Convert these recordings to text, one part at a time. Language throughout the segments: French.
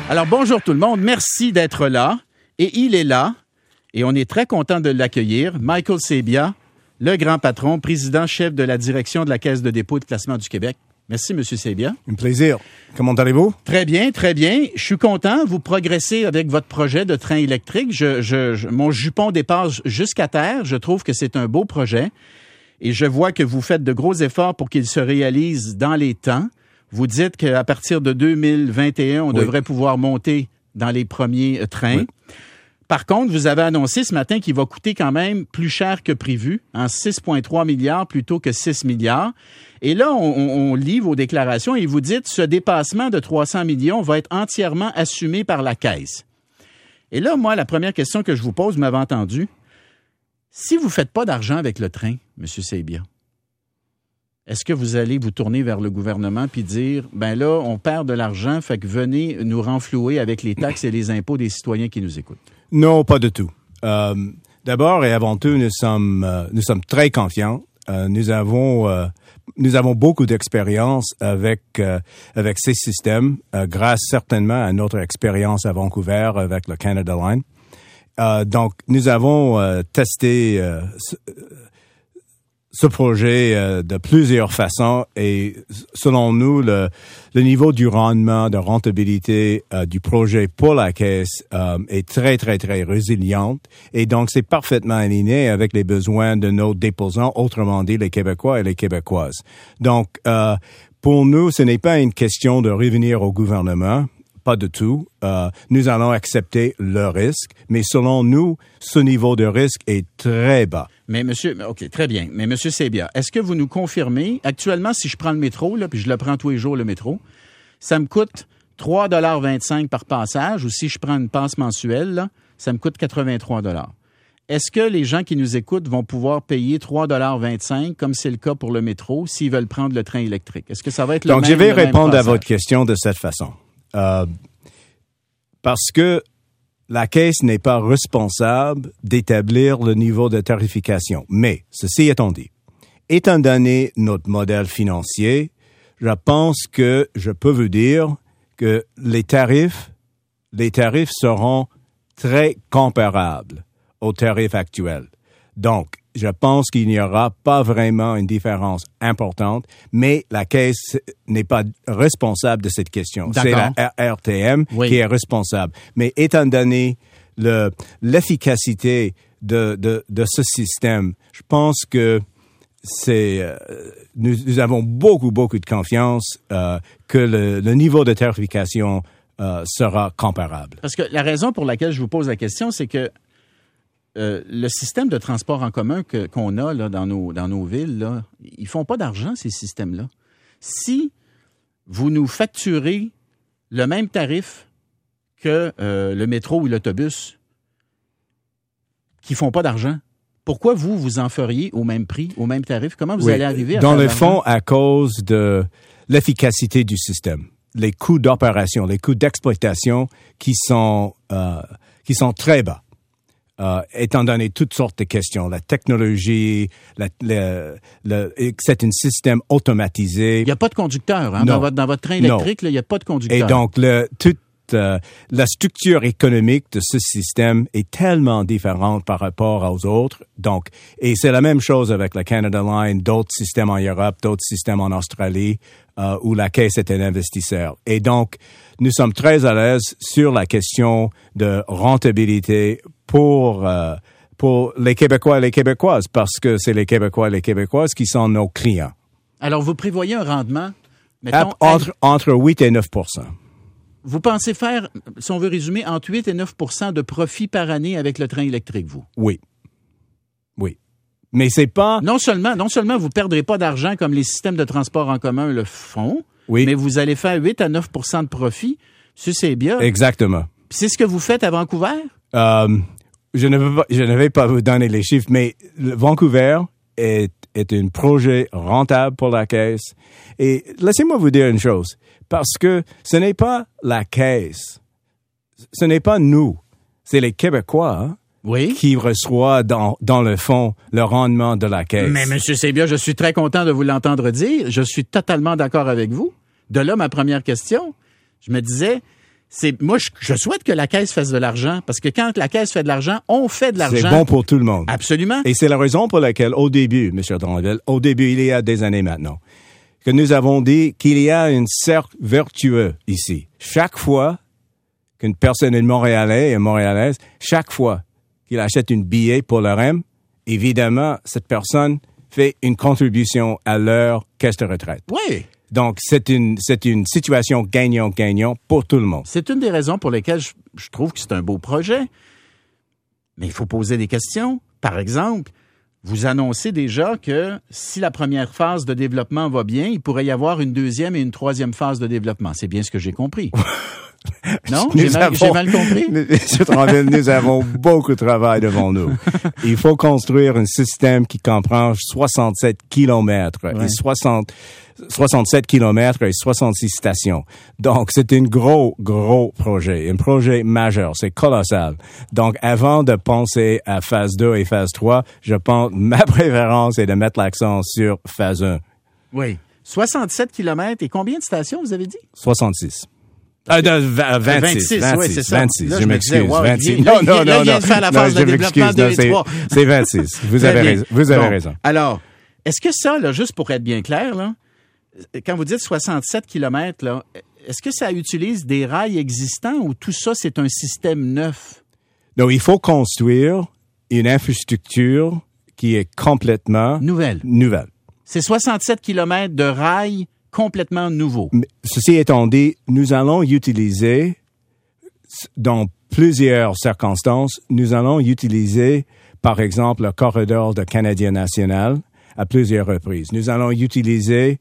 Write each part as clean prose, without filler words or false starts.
Alors, bonjour tout le monde. Merci d'être là. Et il est là. Et on est très content de l'accueillir. Michael Sabia, le grand patron, président-chef de la direction de la Caisse de dépôt et de placement du Québec. Merci, M. Sabia. Un plaisir. Comment allez-vous? Très bien, très bien. Je suis content. Vous progressez avec votre projet de train électrique. Mon jupon dépasse jusqu'à terre. Je trouve que c'est un beau projet. Et je vois que vous faites de gros efforts pour qu'il se réalise dans les temps. Vous dites qu'à partir de 2021, on devrait pouvoir monter dans les premiers trains. Oui. Par contre, vous avez annoncé ce matin qu'il va coûter quand même plus cher que prévu, en 6,3 milliards plutôt que 6 milliards. Et là, on lit vos déclarations et vous dites ce dépassement de 300 millions va être entièrement assumé par la Caisse. Et là, moi, la première question que je vous pose, vous m'avez entendu, si vous ne faites pas d'argent avec le train, M. Sabia, est-ce que vous allez vous tourner vers le gouvernement puis dire, ben là, on perd de l'argent, fait que venez nous renflouer avec les taxes et les impôts des citoyens qui nous écoutent? Non, pas du tout. D'abord et avant tout, nous sommes très confiants. Nous avons beaucoup d'expérience avec ces systèmes, grâce certainement à notre expérience à Vancouver avec le Canada Line. Donc, nous avons testé ce projet de plusieurs façons et selon nous, le niveau du rendement, de rentabilité du projet pour la Caisse est très, très, très résiliente et donc c'est parfaitement aligné avec les besoins de nos déposants, autrement dit les Québécois et les Québécoises. Donc, pour nous, ce n'est pas une question de revenir au gouvernement. Pas du tout. Nous allons accepter le risque, mais selon nous, ce niveau de risque est très bas. Mais OK, très bien. Mais M. Sabia, est-ce que vous nous confirmez, actuellement, si je prends le métro, là, puis je le prends tous les jours, le métro, ça me coûte 3,25 $ par passage, ou si je prends une passe mensuelle, là, ça me coûte 83 $. Est-ce que les gens qui nous écoutent vont pouvoir payer 3,25 $, comme c'est le cas pour le métro, s'ils veulent prendre le train électrique? Est-ce que ça va être le même? Donc, je vais répondre à votre question de cette façon. Parce que la Caisse n'est pas responsable d'établir le niveau de tarification. Mais, ceci étant dit, étant donné notre modèle financier, je pense que je peux vous dire que les tarifs seront très comparables aux tarifs actuels. Donc, je pense qu'il n'y aura pas vraiment une différence importante, mais la Caisse n'est pas responsable de cette question. D'accord. C'est la RTM qui est responsable. Mais étant donné l'efficacité de ce système, je pense que nous avons beaucoup de confiance que le niveau de tarification sera comparable. Parce que la raison pour laquelle je vous pose la question, c'est que le système de transport en commun qu'on a là, dans nos villes, là, ils font pas d'argent, ces systèmes-là. Si vous nous facturez le même tarif que le métro ou l'autobus, qui font pas d'argent, pourquoi vous en feriez au même prix, au même tarif? Comment vous allez arriver à dans faire le fond, à cause de l'efficacité du système, les coûts d'opération, les coûts d'exploitation qui sont très bas. Étant donné toutes sortes de questions, la technologie, c'est un système automatisé. Il n'y a pas de conducteur, hein? Dans votre train électrique, il n'y a pas de conducteur. Et donc, toute la structure économique de ce système est tellement différente par rapport aux autres. Donc, et c'est la même chose avec la Canada Line, d'autres systèmes en Europe, d'autres systèmes en Australie, où la Caisse est un investisseur. Et donc, nous sommes très à l'aise sur la question de rentabilité pour les Québécois et les Québécoises, parce que c'est les Québécois et les Québécoises qui sont nos clients. Alors, vous prévoyez un rendement, mettons, entre 8 et 9 %. Vous pensez faire, si on veut résumer, entre 8 et 9 % de profit par année avec le train électrique, vous? Oui. Mais c'est pas... Non seulement vous ne perdrez pas d'argent comme les systèmes de transport en commun le font, mais vous allez faire 8 à 9 % de profit. C'est bien. Exactement. Puis c'est ce que vous faites à Vancouver? Je ne vais pas vous donner les chiffres, mais Vancouver est un projet rentable pour la Caisse. Et laissez-moi vous dire une chose, parce que ce n'est pas la Caisse, ce n'est pas nous, c'est les Québécois qui reçoivent dans le fond le rendement de la Caisse. Mais M. Sabia, je suis très content de vous l'entendre dire. Je suis totalement d'accord avec vous. De là, ma première question, je me disais, Moi, je souhaite que la Caisse fasse de l'argent, parce que quand la Caisse fait de l'argent, on fait de l'argent. C'est bon pour tout le monde. Absolument. Et c'est la raison pour laquelle, au début, M. Dranville, il y a des années maintenant, que nous avons dit qu'il y a un cercle vertueux ici. Chaque fois qu'une personne est Montréalais et Montréalaise, chaque fois qu'il achète un billet pour le REM, évidemment, cette personne fait une contribution à leur caisse de retraite. Oui. Donc, c'est une situation gagnant-gagnant pour tout le monde. C'est une des raisons pour lesquelles je trouve que c'est un beau projet. Mais il faut poser des questions. Par exemple, vous annoncez déjà que si la première phase de développement va bien, il pourrait y avoir une deuxième et une troisième phase de développement. C'est bien ce que j'ai compris. Non? J'ai mal compris? Monsieur Dranville, nous avons beaucoup de travail devant nous. Il faut construire un système qui comprend 67 kilomètres et 67 kilomètres et 66 stations. Donc, c'est un gros projet, un projet majeur. C'est colossal. Donc, avant de penser à phase 2 et phase 3, je pense, ma préférence est de mettre l'accent sur phase 1. Oui. 67 kilomètres et combien de stations, vous avez dit? 66. 26, oui, c'est ça. 26, là, je m'excuse. Wow, 26. Non. Il vient de faire la phase de développement 2 et 3. C'est 26. Vous avez raison. Alors, est-ce que ça, là, juste pour être bien clair, là, quand vous dites 67 kilomètres, là, est-ce que ça utilise des rails existants ou tout ça, c'est un système neuf? Donc, il faut construire une infrastructure qui est complètement nouvelle. C'est 67 kilomètres de rails complètement nouveaux. Ceci étant dit, nous allons utiliser, dans plusieurs circonstances, par exemple, le corridor de Canadien National à plusieurs reprises. Nous allons utiliser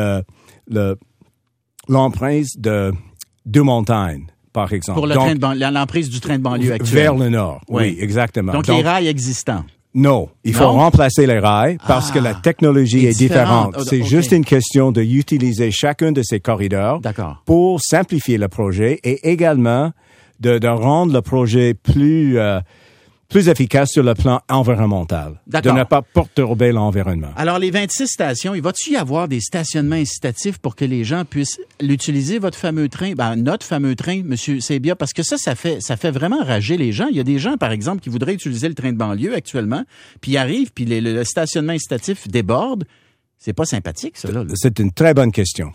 l'emprise de Deux-Montagnes, par exemple. Pour l'emprise du train de banlieue actuel. Vers le nord, oui, exactement. Donc, les rails existants. Non, il faut remplacer les rails parce que la technologie est différente. C'est juste une question de utiliser chacun de ces corridors pour simplifier le projet et également de rendre le projet plus efficace sur le plan environnemental. De ne pas perturber l'environnement. Alors, les 26 stations, il va-t-il y avoir des stationnements incitatifs pour que les gens puissent l'utiliser, votre fameux train, notre fameux train, M. Sebia, parce que ça fait vraiment rager les gens. Il y a des gens, par exemple, qui voudraient utiliser le train de banlieue actuellement, puis ils arrivent, puis le stationnement incitatif déborde. C'est pas sympathique, ça, là. C'est une très bonne question.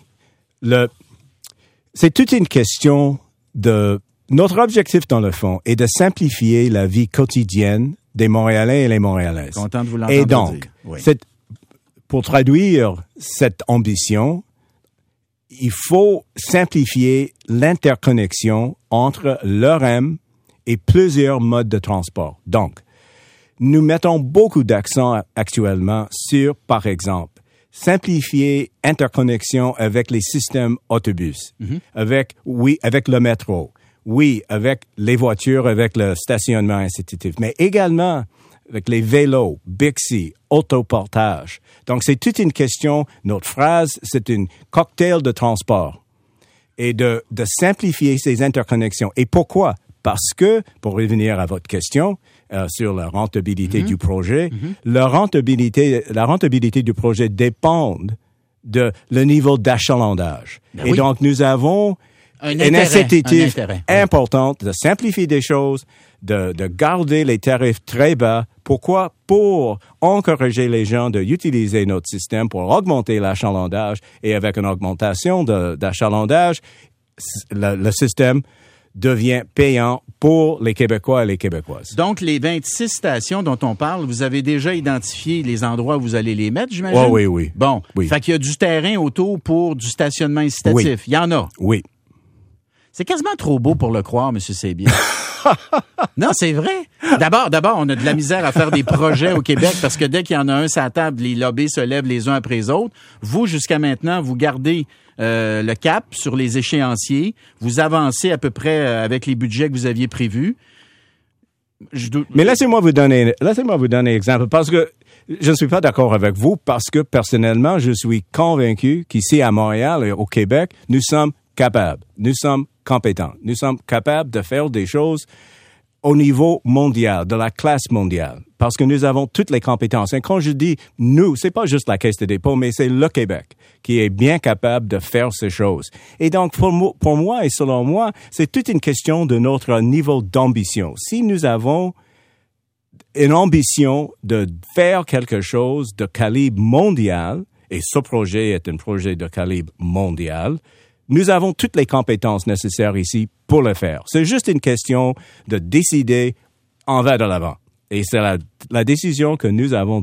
C'est toute une question de... Notre objectif, dans le fond, est de simplifier la vie quotidienne des Montréalais et les Montréalaises. Content de vous l'entendre dire. Et donc, pour traduire cette ambition, il faut simplifier l'interconnexion entre le REM et plusieurs modes de transport. Donc, nous mettons beaucoup d'accent actuellement sur, par exemple, simplifier interconnexion avec les systèmes autobus, avec le métro. Oui, avec les voitures, avec le stationnement incitatif, mais également avec les vélos, Bixi, autoportage. Donc, c'est toute une question. Notre phrase, c'est une cocktail de transport et de simplifier ces interconnexions. Et pourquoi? Parce que, pour revenir à votre question sur la rentabilité du projet, la rentabilité du projet dépend de le niveau d'achalandage. Et donc, nous avons une incitative importante de simplifier des choses, de garder les tarifs très bas. Pourquoi? Pour encourager les gens d'utiliser notre système pour augmenter l'achalandage. Et avec une augmentation d'achalandage, le système devient payant pour les Québécois et les Québécoises. Donc, les 26 stations dont on parle, vous avez déjà identifié les endroits où vous allez les mettre, j'imagine? Oh, oui. Bon. Oui. Fait qu'il y a du terrain autour pour du stationnement incitatif. Oui. Il y en a? Oui. C'est quasiment trop beau pour le croire, M. Sebia. Non, c'est vrai. D'abord, on a de la misère à faire des projets au Québec parce que dès qu'il y en a un sur la table, les lobbies se lèvent les uns après les autres. Vous, jusqu'à maintenant, vous gardez le cap sur les échéanciers. Vous avancez à peu près avec les budgets que vous aviez prévus. Mais laissez-moi vous donner un exemple parce que je ne suis pas d'accord avec vous parce que personnellement, je suis convaincu qu'ici à Montréal et au Québec, nous sommes capables, nous sommes compétents, nous sommes capables de faire des choses au niveau mondial, de la classe mondiale. parce que nous avons toutes les compétences. Et quand je dis nous, c'est pas juste la Caisse de dépôt, mais c'est le Québec qui est bien capable de faire ces choses. Et donc, pour moi et selon moi, c'est toute une question de notre niveau d'ambition. Si nous avons une ambition de faire quelque chose de calibre mondial, et ce projet est un projet de calibre mondial, nous avons toutes les compétences nécessaires ici pour le faire. C'est juste une question de décider en va de l'avant. Et c'est la décision que nous avons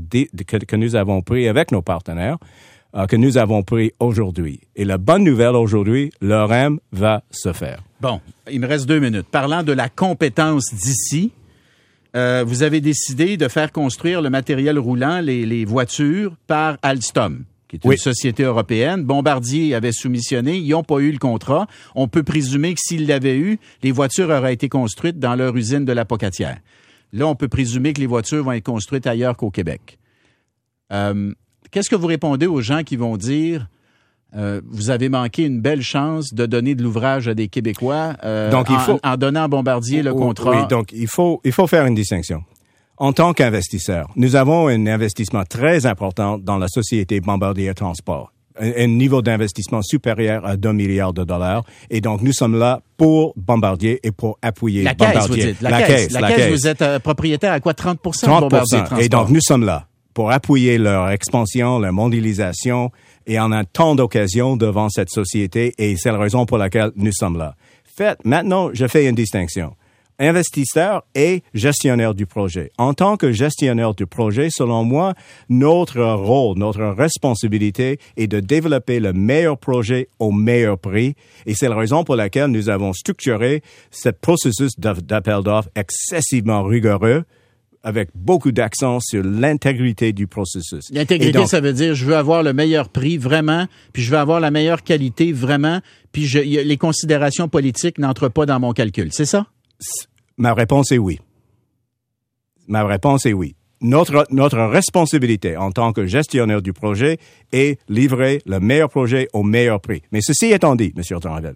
prise avec nos partenaires, que nous avons pris aujourd'hui. Et la bonne nouvelle aujourd'hui, le REM va se faire. Bon, il me reste 2 minutes. Parlant de la compétence d'ici, vous avez décidé de faire construire le matériel roulant, les voitures, par Alstom, qui est une société européenne. Bombardier avait soumissionné, ils n'ont pas eu le contrat. On peut présumer que s'ils l'avaient eu, les voitures auraient été construites dans leur usine de la Pocatière. Là, on peut présumer que les voitures vont être construites ailleurs qu'au Québec. Qu'est-ce que vous répondez aux gens qui vont dire vous avez manqué une belle chance de donner de l'ouvrage à des Québécois en donnant à Bombardier le contrat? Oui, donc il faut faire une distinction. En tant qu'investisseur, nous avons un investissement très important dans la société Bombardier Transport. Un niveau d'investissement supérieur à 2 milliards de dollars. Et donc, nous sommes là pour Bombardier et pour appuyer Bombardier. Caisse, vous dites. La caisse, vous êtes propriétaire à quoi? 30% de Bombardier Transport. Et donc, nous sommes là pour appuyer leur expansion, leur mondialisation, et on a tant d'occasions devant cette société, et c'est la raison pour laquelle nous sommes là. Maintenant, je fais une distinction. Investisseur et gestionnaire du projet. En tant que gestionnaire du projet, selon moi, notre rôle, notre responsabilité est de développer le meilleur projet au meilleur prix. Et c'est la raison pour laquelle nous avons structuré ce processus d'appel d'offres excessivement rigoureux, avec beaucoup d'accent sur l'intégrité du processus. L'intégrité, donc, ça veut dire je veux avoir le meilleur prix, vraiment, puis je veux avoir la meilleure qualité, vraiment, puis les considérations politiques n'entrent pas dans mon calcul. C'est ça? Ma réponse est oui. Notre responsabilité en tant que gestionnaire du projet est livrer le meilleur projet au meilleur prix. Mais ceci étant dit, M. Trandel,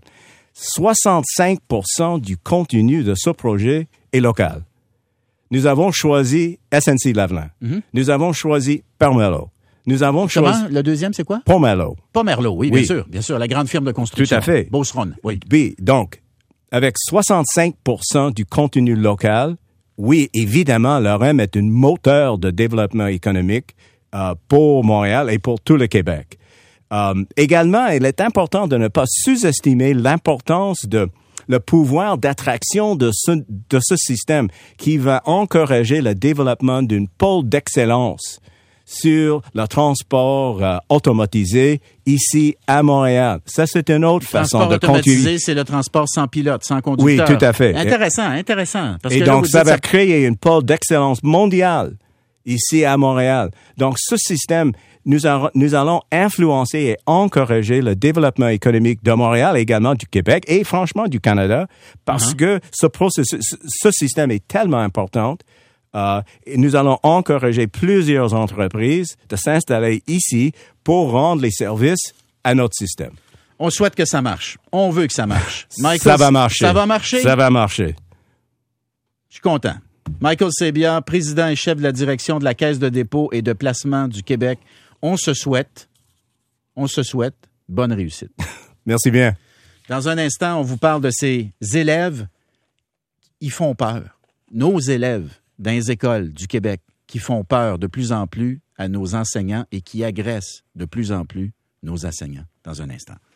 65% du contenu de ce projet est local. Nous avons choisi SNC-Lavalin. Mm-hmm. Nous avons choisi Pomerleau. Nous avons choisi... Le deuxième, c'est quoi? Pomerleau. Pomerleau, oui, bien sûr. La grande firme de construction. Tout à fait. Beauceron, oui. Oui, donc, avec 65% du contenu local, oui, évidemment, le REM est un moteur de développement économique pour Montréal et pour tout le Québec. Également, il est important de ne pas sous-estimer l'importance de le pouvoir d'attraction de ce système qui va encourager le développement d'une pôle d'excellence sur le transport automatisé ici à Montréal. Ça, c'est une autre façon de continuer. Le transport automatisé, c'est le transport sans pilote, sans conducteur. Oui, tout à fait. Intéressant. Parce et que donc, là, ça va créer une pôle d'excellence mondiale ici à Montréal. Donc, ce système, nous allons influencer et encourager le développement économique de Montréal, également du Québec et franchement du Canada, parce que ce système est tellement important. Et nous allons encourager plusieurs entreprises de s'installer ici pour rendre les services à notre système. On souhaite que ça marche. On veut que ça marche. Michael, ça va marcher. Ça va marcher? Ça va marcher. Je suis content. Michael Sabia, président et chef de la direction de la Caisse de dépôt et de placement du Québec. On se souhaite bonne réussite. Merci bien. Dans un instant, on vous parle de ces élèves. Ils font peur. Nos élèves dans les écoles du Québec qui font peur de plus en plus à nos enseignants et qui agressent de plus en plus nos enseignants. Dans un instant.